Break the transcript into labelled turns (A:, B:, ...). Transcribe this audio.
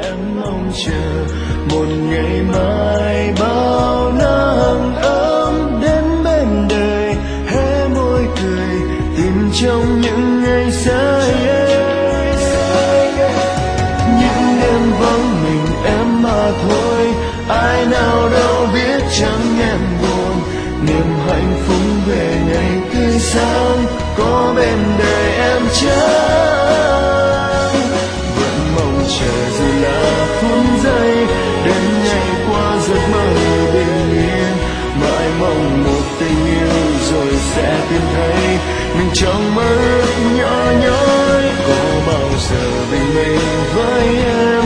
A: em mong chờ một ngày mai bao nắng ấm đến bên đời, hé môi cười tìm trong những ngày xa. Những đêm vắng mình em mà thôi, ai nào đâu biết chẳng em buồn. Niềm hạnh phúc về ngày tươi sáng có bên đời em chẳng. Vẫn mong chờ dù là phút giây đến ngày qua giấc mơ bình yên. Mãi mong một tình yêu rồi sẽ tìm thấy mình trong mơ ước nhỏ nhói. Có bao giờ bình minh với em